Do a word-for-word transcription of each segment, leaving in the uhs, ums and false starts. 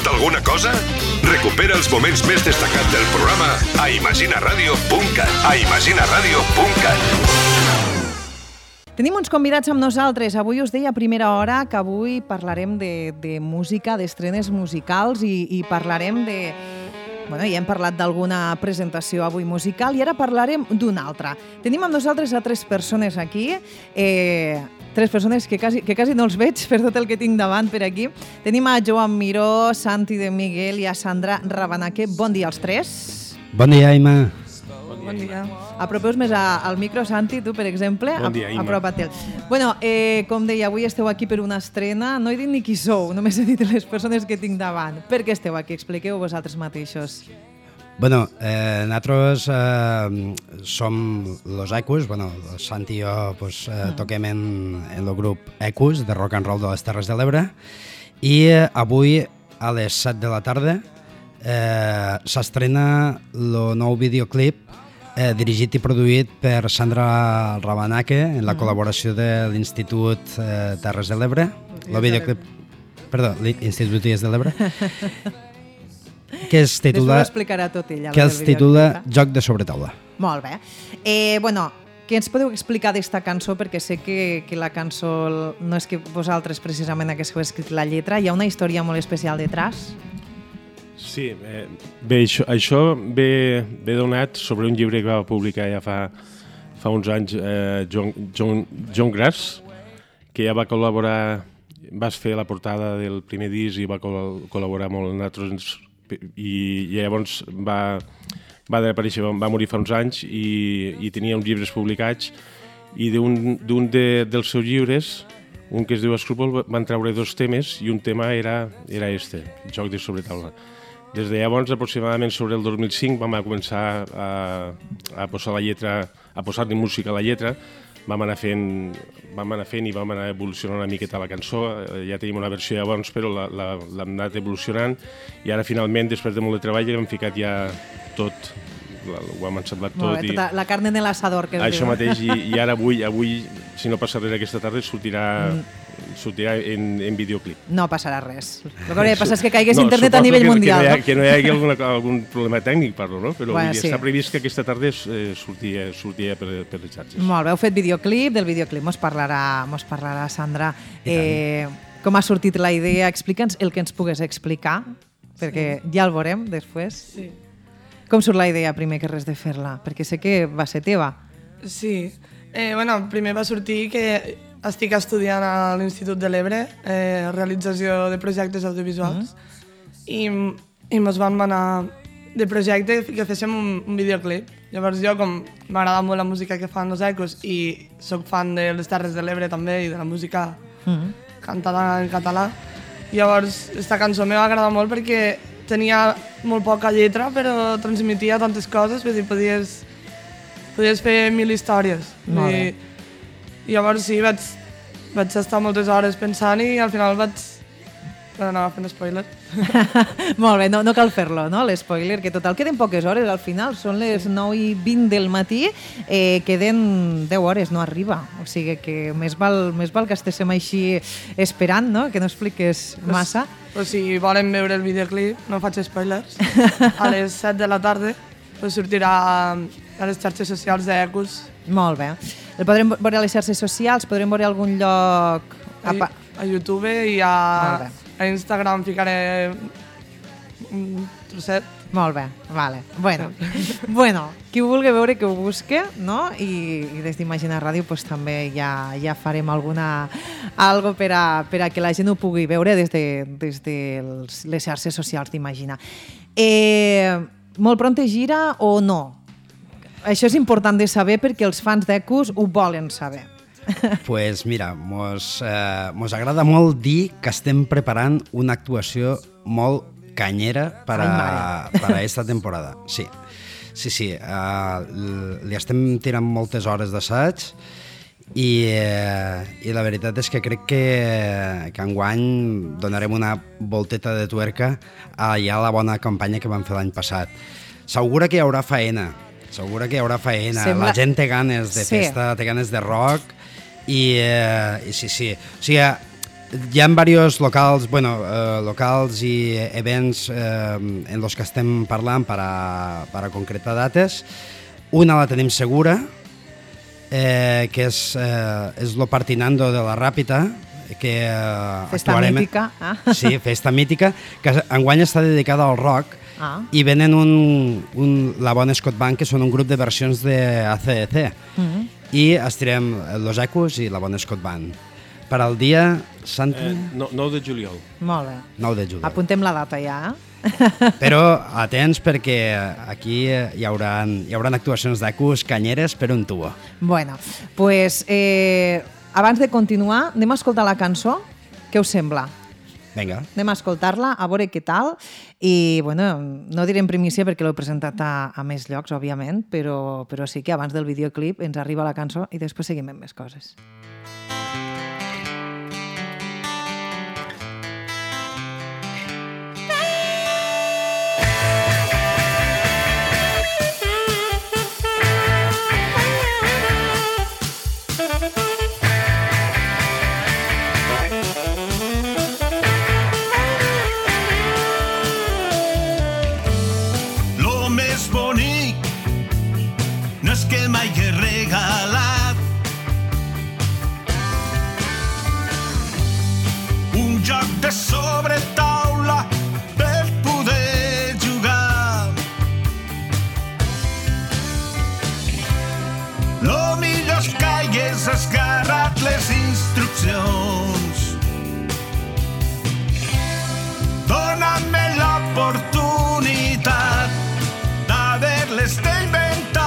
perdut alguna cosa? Recupera els moments més destacats del programa a imagina radio punt cat. a imagina radio punt cat. Tenim uns convidats amb nosaltres. Avui us deia a primera hora que avui parlarem de, de música, d'estrenes musicals i, i parlarem de... Bueno, ja hem parlat d'alguna presentació avui musical i ara parlarem d'una altra. Tenim amb nosaltres a tres persones aquí, eh, tres persones que quasi, que quasi no els veig per tot el que tinc davant per aquí. Tenim a Joan Miró, Santi de Miguel i a Sandra Rabanaque. Bon dia als tres. Bon dia, Ima. Bon dia. Apropeu més a, al micro, Santi, tu, per exemple. Bon dia, Ima. Apropa-te'l. Bueno, eh, com deia, avui esteu aquí per una estrena. No he dit ni qui sou, només he dit les persones que tinc davant. Per què esteu aquí? Expliqueu vosaltres mateixos. Bueno, eh, nosaltres eh, som los Ecus. Bueno, Santi i jo pues, eh, mm. toquem en, en el grup Ecus, de rock and roll de les Terres de l'Ebre. I eh, avui, a les set de la tarda, eh, s'estrena el nou videoclip Eh, dirigit i produït per Sandra Rabanaque en la mm. col·laboració de l'Institut eh, Terres de l'Ebre. El videoclip... Perdó, l'Institut Terres de l'Ebre. que es titula... Després ho explicarà tot ella. Que es titula Joc de sobretaula. Molt bé. Eh, bueno, què ens podeu explicar d'esta cançó? Perquè sé que, que la cançó no és que vosaltres precisament haguéssiu escrit la lletra, hi ha una història molt especial detrás. Sí, eh, bé, això, això ve, ve donat sobre un llibre que va publicar ja fa, fa uns anys eh, John, John, John Grass, que ja va col·laborar, vas fer la portada del primer disc i va col col·laborar molt amb nosaltres i, i llavors va, va desaparèixer, va morir fa uns anys i, i tenia uns llibres publicats i d'un de, dels seus llibres, un que es diu Escrúpol, van treure dos temes i un tema era, era este, Joc de sobretaula. Des de llavors, aproximadament sobre el dos mil cinc, vam començar a, a posar la lletra, a posar-li música a la lletra, vam anar fent, vam anar fent i vam anar evolucionant una miqueta la cançó. Ja tenim una versió llavors, però l'hem anat evolucionant i ara finalment, després de molt de treball, hem ficat ja tot, ho hem ensemblat tot. Molt bé, tota la carne en l'asador que es això diu. Mateix, i, i ara avui, avui, si no passa res aquesta tarda, sortirà... Mm. sortirà en, en videoclip. No passarà res. El que hauria de passar és que caigués no, internet a nivell que, mundial. Que no hi, ha, no? que no hi hagi alguna, algun problema tècnic, parlo, no? Però bueno, sí. Està previst que aquesta tarda eh, sortia, sortia per, per les xarxes. Molt bé, heu fet videoclip, del videoclip mos parlarà, mos parlarà Sandra. Eh, com ha sortit la idea? Explica'ns el que ens pugues explicar, perquè sí. ja el veurem després. Sí. Com surt la idea primer que res de fer-la? Perquè sé que va ser teva. Sí. Eh, bueno, primer va sortir que estic estudiant a l'Institut de l'Ebre, eh, realització de projectes audiovisuals, mm. i, i ens van manar de projecte que féssim un, un videoclip. Llavors jo, com m'agrada molt la música que fan els Ecos i sóc fan de les Terres de l'Ebre també i de la música mm. cantada en català, llavors aquesta cançó me va agradar molt perquè tenia molt poca lletra però transmetia tantes coses, vull dir, podies, podies fer mil històries. Molt bé. I llavors sí, vaig, vaig estar moltes hores pensant i al final vaig anar fent spoiler. Molt bé, no, no cal fer-lo, no? L'espoiler, que total queden poques hores, al final són les nou i vint del matí, eh, queden deu hores, no arriba. O sigui que més val, més val que estéssim així esperant, no? Que no expliques massa. Pues, pues si volen veure el videoclip, no faig spoilers, a les set de la tarda pues sortirà a les xarxes socials d'Ecus. Molt bé. El podrem veure a les xarxes socials? Podrem veure a algun lloc? A, a YouTube i a, a Instagram ficaré un trosset. Molt bé, vale. Bueno, bueno, qui ho vulgui veure que ho busque, no? I, i des d'Imagina Ràdio pues, també ja, ja farem alguna algo per a, per a que la gent ho pugui veure des de, des de les xarxes socials d'Imagina. Eh, molt pronta gira o no? Això és important de saber perquè els fans d'Ecus ho volen saber. Pues mira, mos, eh, mos agrada molt dir que estem preparant una actuació molt canyera per a, per a esta temporada. Sí, sí, sí. Uh, li estem tirant moltes hores d'assaig i, eh, i la veritat és que crec que, que enguany donarem una volteta de tuerca a ja la bona campanya que vam fer l'any passat. Segura que hi haurà faena, segura que hi haurà faena. Sembla... La gent té ganes de festa, sí. té ganes de rock i, eh, i sí, sí. O sigui, hi ha diversos locals, bueno, eh, locals i events eh, en los que estem parlant per a, per a concretar dates. Una la tenim segura, eh, que és, eh, és lo Partinando de la Ràpita, que eh, Festa actuarem... mítica. Ah. Sí, festa mítica, que enguany està dedicada al rock, Ah. i venen un, un, la Bona Scott Band, que són un grup de versions de A C D C. Mm-hmm. I estirem Los Ecos i la Bona Scott Band. Per al dia Sant... Eh, no, nou de juliol. Molt bé. nou de juliol. Apuntem la data ja. Però atents perquè aquí hi haurà, hi haurà actuacions d'ecos canyeres per un tubo. Bueno, pues, eh, abans de continuar, anem a escoltar la cançó. Què us sembla? Vinga. Anem a escoltar-la, a veure què tal. I, bueno, no direm primícia perquè l'he presentat a, a més llocs, òbviament, però, però sí que abans del videoclip ens arriba la cançó i després seguim amb més coses. Que mai he regalat un joc de sobretaula per poder jugar. Lo millor és que hagués esgarrat les instruccions. Dóna'm-me l'oportunitat d'haver-les d'inventar.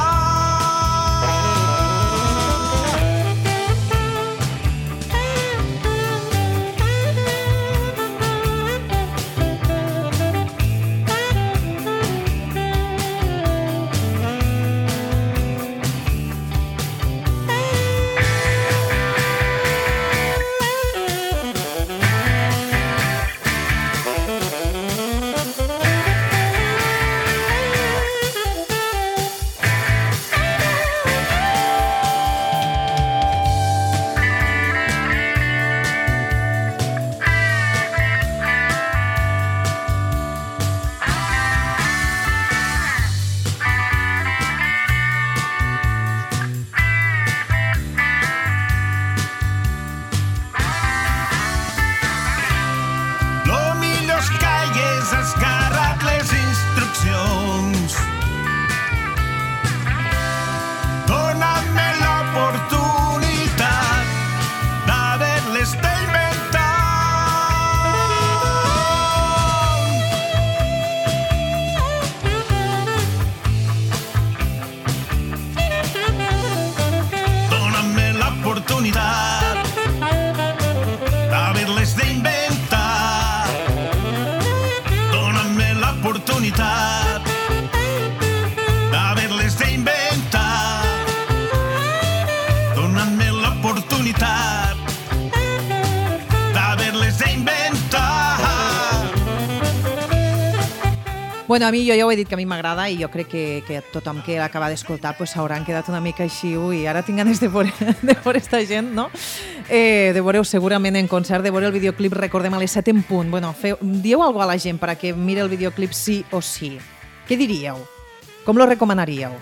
Bueno, a mi jo ja ho he dit que a mi m'agrada i jo crec que, que tothom que l'acaba d'escoltar pues, s'hauran quedat una mica així, ui, ara tinc ganes de veure, de veure esta gent, no? Eh, de veure segurament en concert, de veure el videoclip, recordem, a les set en punt. Bueno, feu, dieu alguna cosa a la gent perquè mire el videoclip sí o sí. Què diríeu? Com lo recomanaríeu?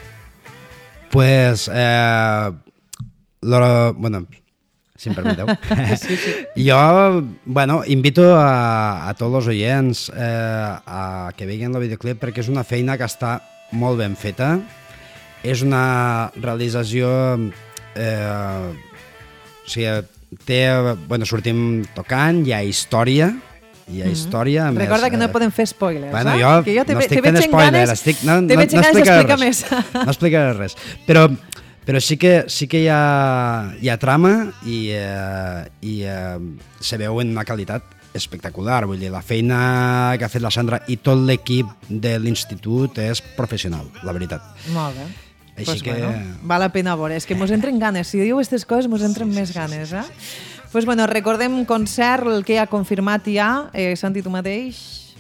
Pues, eh, lo, bueno, si em permeteu. Sí, sí. Jo, bueno, invito a, a tots els oients eh, a que vegin el videoclip perquè és una feina que està molt ben feta. És una realització... Eh, o sigui, té, bueno, sortim tocant, hi ha història, hi ha història. Mm-hmm. Recorda més, que no eh, podem fer spoilers, bueno, eh? jo que jo te, no estic te fent veig en spoiler, ganes, estic, no, te no, veig en no ganes d'explicar res. més. No explicaré res. Però, però sí que, sí que hi, ha, hi ha trama i, eh, i eh, se veu en una qualitat espectacular. Vull dir, la feina que ha fet la Sandra i tot l'equip de l'institut és professional, la veritat. Molt bé. Així pues que... bueno, val la pena veure. És que mos entren ganes. Si diu aquestes coses, mos entren sí, més sí, ganes. Eh? Pues bueno, recordem concert, el que ha confirmat ja, eh, Santi, tu mateix.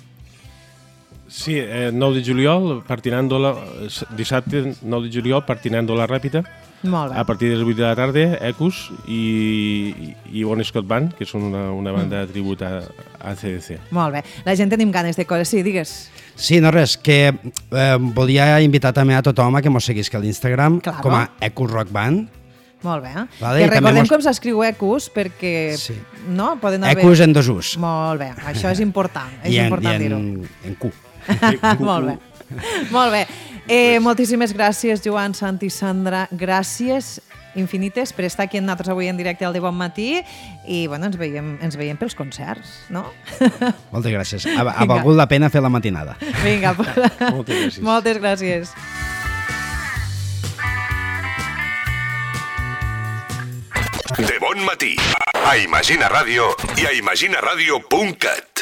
Sí, eh, nou de juliol, Partinando la, dissabte nou de juliol, Partinando la Ràpita, Molt bé. A partir de les vuit de la tarda, Ecus i, i Bon Scott Band, que són una, una banda de tribut a, a C D C. Molt bé. La gent tenim ganes de coses. Sí, digues. Sí, no res, que eh, volia invitar també a tothom a que mos seguisca a l'Instagram Claro. com a Ecus Rock Band. Molt bé. Vale, que i també recordem mos- com s'escriu Ecus perquè Sí. no? Poden haver... Ecus en dos us. Molt bé, això és important. És I en, important i dir-ho. en, en Q. Molt bé. Molt bé. Eh, moltíssimes gràcies, Joan, Santi, Sandra. Gràcies infinites per estar aquí amb nosaltres avui en directe al De Bon Matí i bueno, ens veiem, ens veiem pels concerts, no? Moltes gràcies. Ha, ha Vinga. valgut la pena fer la matinada. Vinga, Moltes gràcies. moltes gràcies. De Bon Matí, a Imagina Ràdio i a imagina ràdio punt cat.